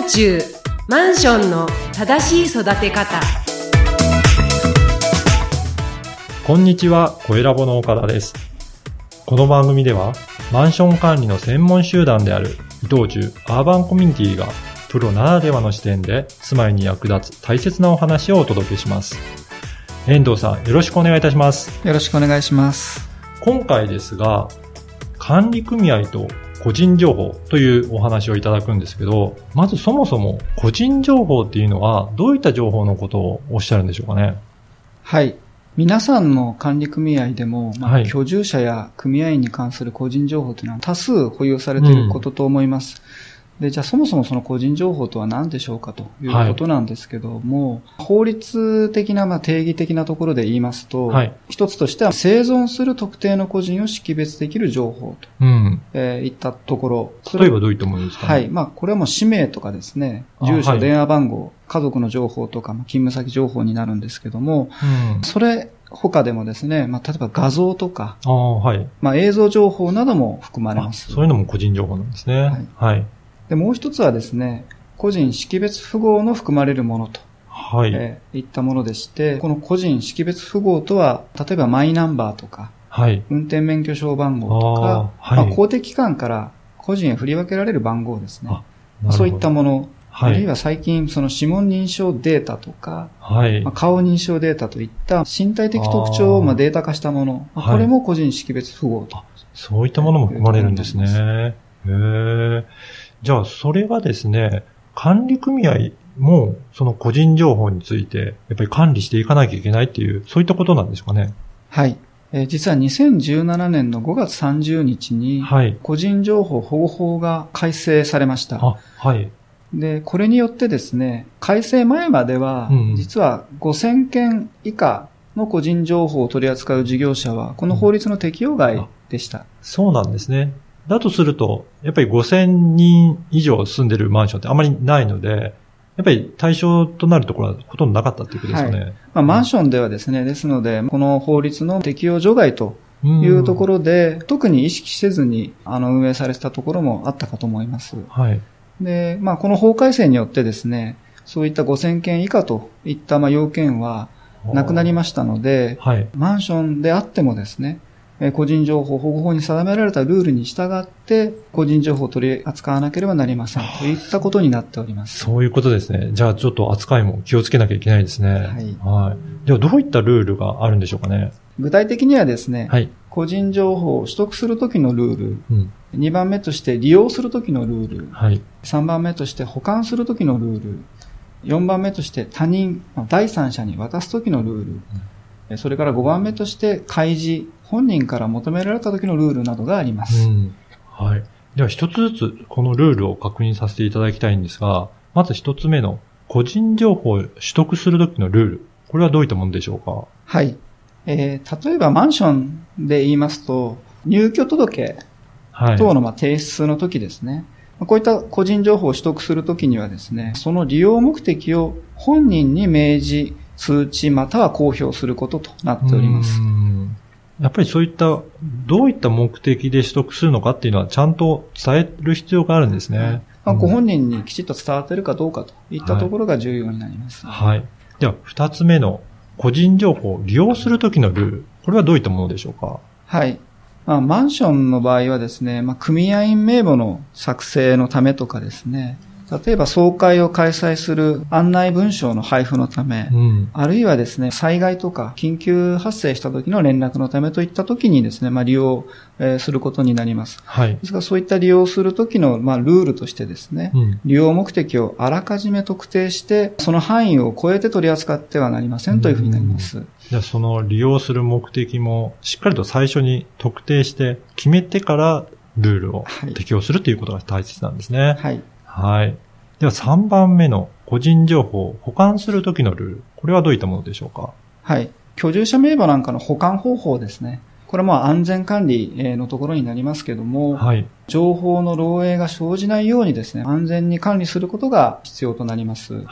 中マンションの正しい育て方。 こんにちは、声ラボの岡田です。この番組ではマンション管理の専門集団である伊藤忠アーバンコミュニティがプロならではの視点で住まいに役立つ大切なお話をお届けします。遠藤さん、よろしくお願いいたします。 よろしくお願いします。 今回ですが、管理組合と個人情報というお話をいただくんですけど、まずそもそも個人情報っていうのはどういった情報のことをおっしゃるんでしょうかね。 はい。皆さんの管理組合でも、居住者や組合員に関する個人情報というのは多数保有されていることと思います。で、じゃあそもそもその個人情報とは何でしょうかということなんですけども、法律的な定義的なところで言いますと、一つとしては生存する特定の個人を識別できる情報と、いったところ。 例えばどういったものですかね。 はい。これはもう氏名とかですね、住所、電話番号、家族の情報とか、勤務先情報になるんですけども、それ他でもですね、例えば画像とか、映像情報なども含まれます。 そういうのも個人情報なんですね。はい。 で、もう一つはですね、個人識別符号の含まれるものと、いったものでして、この個人識別符号とは、例えばマイナンバーとか、運転免許証番号とか、公的機関から個人へ振り分けられる番号ですね。そういったもの、あるいは最近その指紋認証データとか、顔認証データといった身体的特徴をデータ化したもの、これも個人識別符号と。 そういったものも含まれるんですね。じゃあ、それはですね、管理組合もその個人情報についてやっぱり管理していかなきゃいけないっていう、そういったことなんでしょうかね。 はい。実は2017年の5月30日に、個人情報保護法が改正されました。で、これによってですね、改正前までは、実は5000件以下の個人情報を取り扱う事業者は、この法律の適用外でした。 そうなんですね。だとすると、やっぱり5000人以上住んでるマンションってあまりないので、やっぱり対象となるところはほとんどなかったっていうことですよね。 マンションではですね、ですので、この法律の適用除外というところで、特に意識せずに運営されてたところもあったかと思います。で、この法改正によってですね、そういった5000件以下といった要件はなくなりましたので、マンションであってもですね、個人情報保護法に定められたルールに従って個人情報を取り扱わなければなりませんといったことになっております。 そういうことですね。じゃあちょっと扱いも気をつけなきゃいけないですね。ではどういったルールがあるんでしょうかね。 具体的にはですね、個人情報を取得するときのルール、2番目として利用するときのルール、3番目として保管するときのルール、4番目として他人、第三者に渡すときのルール、それから5番目として開示、本人から求められた時のルールなどがあります。 では一つずつこのルールを確認させていただきたいんですが、まず一つ目の個人情報を取得する時のルール。これはどういったものでしょうか。 例えばマンションで言いますと、入居届等の提出の時ですね。こういった個人情報を取得するときにはですね、その利用目的を本人に明示、通知または公表することとなっております。 やっぱりそういったどういった目的で取得するのかっていうのはちゃんと伝える必要があるんですね。 ご本人にきちっと伝わっているかどうかといったところが重要になります。 では二つ目の個人情報を利用するときのルール。これはどういったものでしょうか。 マンションの場合はですね、組合員名簿の作成のためとかですね、例えば総会を開催する案内文書の配布のため、あるいはですね、災害とか緊急発生した時の連絡のためといった時にですね、利用することになります。ですからそういった利用する時のルールとしてですね、利用目的をあらかじめ特定して、その範囲を超えて取り扱ってはなりませんというふうになります。 じゃあその利用する目的もしっかりと最初に特定して決めてからルールを適用するということが大切なんですね。では3番目の個人情報を保管するときのルール。これはどういったものでしょうか。 居住者名簿なんかの保管方法ですね。これは安全管理のところになりますけども、情報の漏洩が生じないようにですね、安全に管理することが必要となります。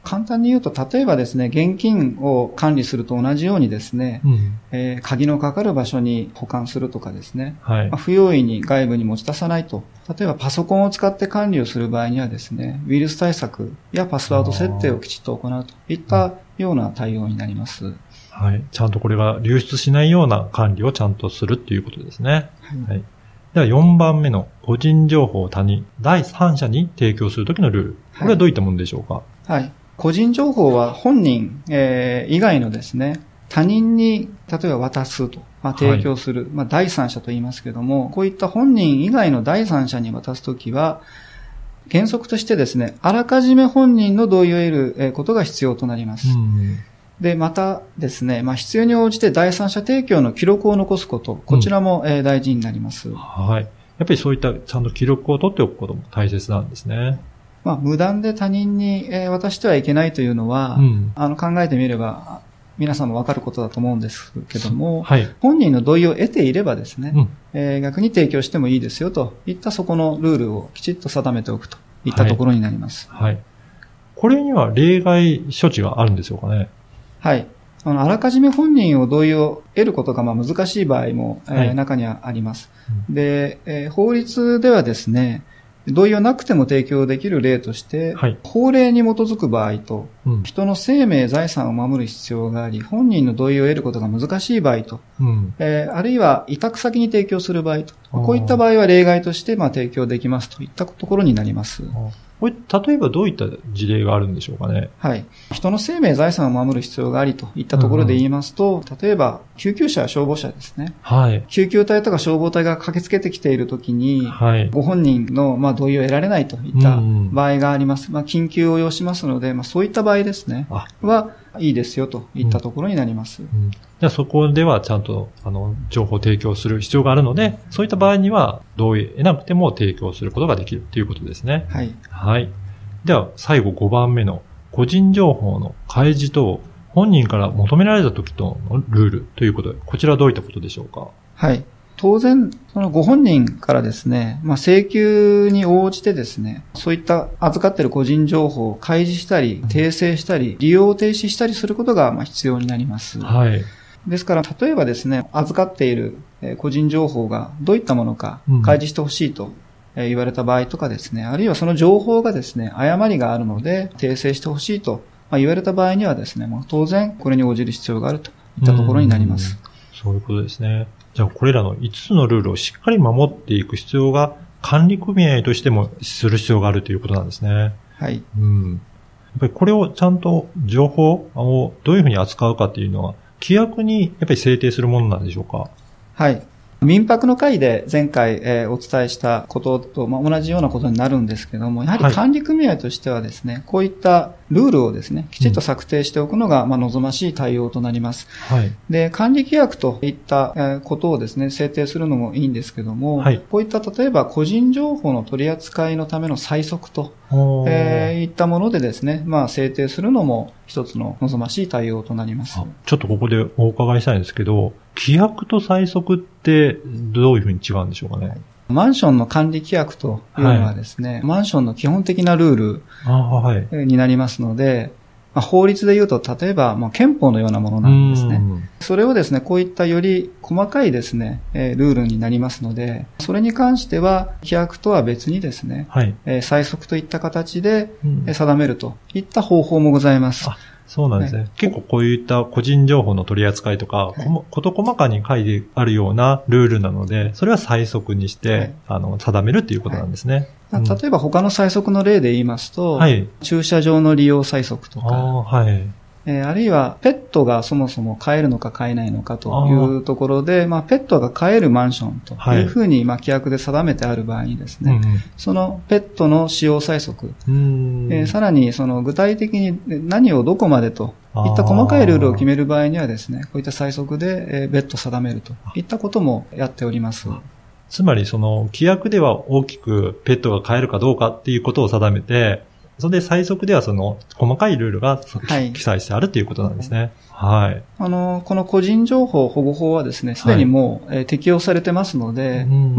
簡単に言うと、例えばですね、現金を管理すると同じようにですね、鍵のかかる場所に保管するとかですね、不用意に外部に持ち出さないと。例えばパソコンを使って管理をする場合にはですね、ウイルス対策やパスワード設定をきちっと行うといったような対応になります。 はい。ちゃんとこれが流出しないような管理をちゃんとするっていうことですね。はい。では4番目の個人情報を他人、第三者に提供するときのルール。これはどういったものでしょうか？ はい。個人情報は本人、以外のですね、他人に例えば渡すと、提供する、第三者と言いますけども、こういった本人以外の第三者に渡すときは、原則としてですね、あらかじめ本人の同意を得ることが必要となります。で、またですね、必要に応じて第三者提供の記録を残すこと、こちらも大事になります。 はい。やっぱりそういったちゃんと記録を取っておくことも大切なんですね。 無断で他人に渡してはいけないというのは、考えてみれば、皆さんもわかることだと思うんですけども、本人の同意を得ていればですね、逆に提供してもいいですよといったそこのルールをきちっと定めておくといったところになります。はい。 これには例外処置があるんでしょうかね？ はい。あらかじめ本人を同意を得ることが難しい場合も、中にはあります。で、法律ではですね、同意をなくても提供できる例として、法令に基づく場合と、人の生命、財産を守る必要があり、本人の同意を得ることが難しい場合と、あるいは委託先に提供する場合と、こういった場合は例外として提供できますといったところになります。 これ、例えばどういった事例があるんでしょうかね？ はい。人の生命、財産を守る必要がありといったところで言いますと、例えば、救急車や消防車ですね。はい。救急隊とか消防隊が駆けつけてきているときに、ご本人の同意を得られないといった場合があります。緊急を要しますので、そういった場合ですね。いいですよといったところになります。 じゃあそこではちゃんと、情報を提供する必要があるので、そういった場合には同意得なくても提供することができるということですね。はい。はい。では、最後5番目の個人情報の開示等、本人から求められた時とのルールということで、こちらはどういったことでしょうか？ はい。当然、そのご本人からですね、請求に応じてですね、そういった預かっている個人情報を開示したり、訂正したり、利用を停止したりすることが必要になります。はい。ですから、例えばですね、預かっている個人情報がどういったものか開示してほしいと言われた場合とかですね、あるいはその情報がですね、誤りがあるので訂正してほしいと言われた場合にはですね、当然これに応じる必要があるといったところになります。 そういうことですね。じゃあこれらの5つのルールをしっかり守っていく必要が管理組合としてもする必要があるということなんですね。はい。やっぱりこれをちゃんと情報をどういうふうに扱うかっていうのは規約にやっぱり制定するものなんでしょうか？はい。 民泊の会で前回、お伝えしたことと、同じようなことになるんですけども、やはり管理組合としてはですね、こういったルールをですね、きちっと策定しておくのが、望ましい対応となります。はい。で、管理規約といったことをですね、制定するのもいいんですけども、はい。こういった例えば個人情報の取り扱いのための催促と、いったものでですね、制定するのも一つの望ましい対応となります。 ちょっとここでお伺いしたいんですけど、規約と催促ってどういうふうに違うんでしょうかね？はい、 マンションの管理規約というのはですね、マンションの基本的なルールになりますので、法律で言うと、例えば、憲法のようなものなんですね。それをですね、こういったより細かいですね、ルールになりますので、それに関しては、規約とは別にですね、催促といった形で定めるといった方法もございます。 そうなんですね。結構こういった個人情報の取り扱いとか、事細かに書いてあるようなルールなので、それは催促にして、定めるっていうことなんですね。 例えば他の催促の例で言いますと、駐車場の利用催促とか、あるいはペットがそもそも飼えるのか飼えないのかというところで、ペットが飼えるマンションというふうに規約で定めてある場合にですね、そのペットの使用催促、さらにその具体的に何をどこまでといった細かいルールを決める場合にはですね、こういった催促で別途定めるといったこともやっております。 つまりその規約では大きくペットが飼えるかどうかっていうことを定めて、それで最速ではその細かいルールが記載してあるということなんですね。はい。 この個人情報保護法はですね、すでにもう、適用されてますので、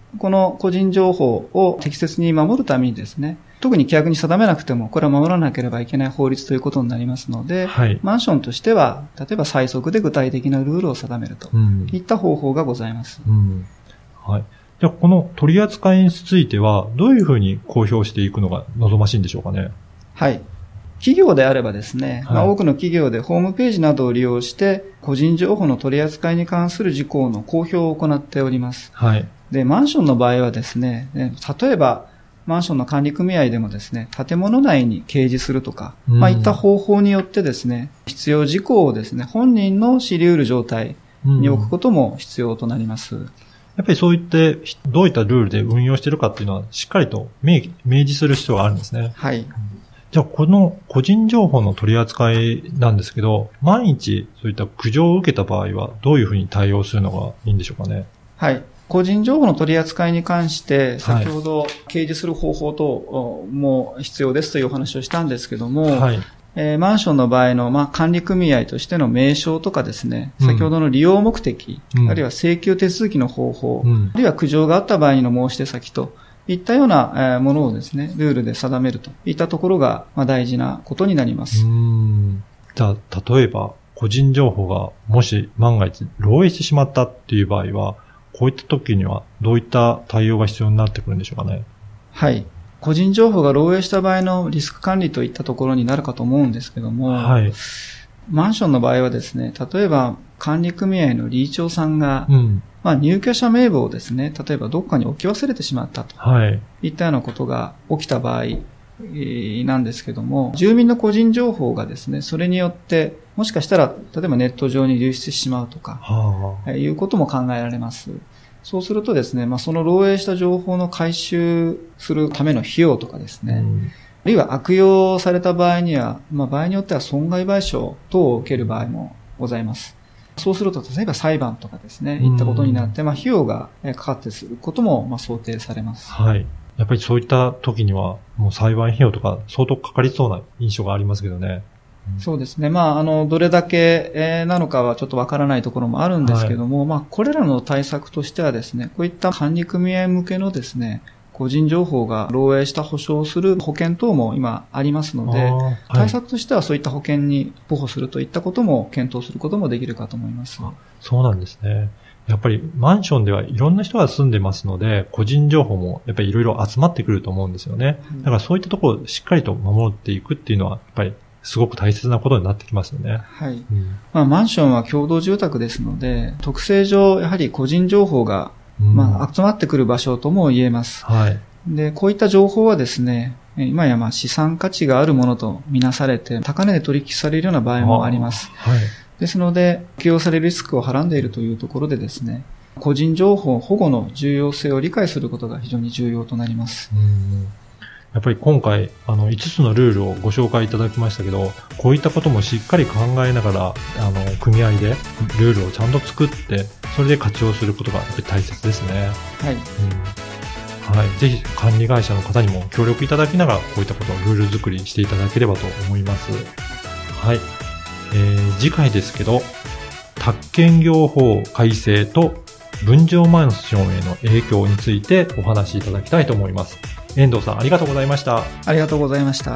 この個人情報を適切に守るためにですね、特に規約に定めなくても、これは守らなければいけない法律ということになりますので、はい、マンションとしては、例えば最速で具体的なルールを定めるといった方法がございます。 はい。じゃあ、この取り扱いについては、どういうふうに公表していくのが望ましいんでしょうかね。 はい。企業であればですね、多くの企業でホームページなどを利用して、個人情報の取り扱いに関する事項の公表を行っております。はい。で、マンションの場合はですね、例えば、マンションの管理組合でもですね、建物内に掲示するとか、いった方法によってですね、必要事項をですね、本人の知り得る状態に置くことも必要となります。 やっぱりそういってどういったルールで運用しているかっていうのはしっかりと明示する必要があるんですね。 はい。 じゃあこの個人情報の取り扱いなんですけど、万一そういった苦情を受けた場合はどういうふうに対応するのがいいんでしょうかね。 はい。個人情報の取り扱いに関して、先ほど掲示する方法等も必要ですというお話をしたんですけども、はい、マンションの場合の、管理組合としての名称とかですね、先ほどの利用目的、あるいは請求手続きの方法、あるいは苦情があった場合の申し出先といったようなものをですね、ルールで定めるといったところが大事なことになります。 じゃあ、例えば、個人情報がもし万が一漏洩してしまったっていう場合は、こういった時にはどういった対応が必要になってくるんでしょうかね。 はい。個人情報が漏洩した場合のリスク管理といったところになるかと思うんですけども、はい、マンションの場合はですね、例えば管理組合の理事長さんが、入居者名簿をですね、例えばどっかに置き忘れてしまったと、いったようなことが起きた場合なんですけども、住民の個人情報がですね、それによってもしかしたら例えばネット上に流出してしまうとか、いうことも考えられます。そうするとですね、その漏洩した情報の回収するための費用とかですね、あるいは悪用された場合には、場合によっては損害賠償等を受ける場合もございます。そうすると、例えば裁判とかですね、いったことになって、費用がかかってすることも想定されます。 はい。やっぱりそういった時には、もう裁判費用とか相当かかりそうな印象がありますけどね。 そうですね。どれだけなのかはちょっとわからないところもあるんですけども、これらの対策としてはですね、こういった管理組合向けのですね、個人情報が漏洩した保証をする保険等も今ありますので、対策としてはそういった保険に保護するといったことも検討することもできるかと思います。 そうなんですね。やっぱりマンションではいろんな人が住んでますので、個人情報もやっぱりいろいろ集まってくると思うんですよね。だからそういったところをしっかりと守っていくっていうのは、やっぱりすごく大切なことになってきますよね。 はい。マンションは共同住宅ですので、特性上、やはり個人情報が、集まってくる場所とも言えます。はい。で、こういった情報はですね、今や資産価値があるものとみなされて、高値で取引されるような場合もあります。はい。ですので、適用されるリスクをはらんでいるというところでですね、個人情報保護の重要性を理解することが非常に重要となります。 やっぱり今回、5つのルールをご紹介いただきましたけど、こういったこともしっかり考えながら、組合でルールをちゃんと作って、それで活用することがやっぱり大切ですね。はい。はい。ぜひ管理会社の方にも協力いただきながら、こういったことをルール作りしていただければと思います。はい。次回ですけど、宅建業法改正と分譲マンションへの影響についてお話しいただきたいと思います。遠藤さん、ありがとうございました。 ありがとうございました。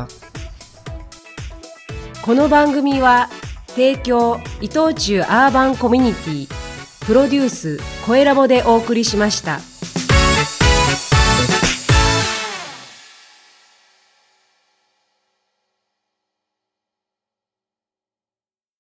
この番組は、提供伊藤忠アーバンコミュニティ、プロデュースコエラボでお送りしました。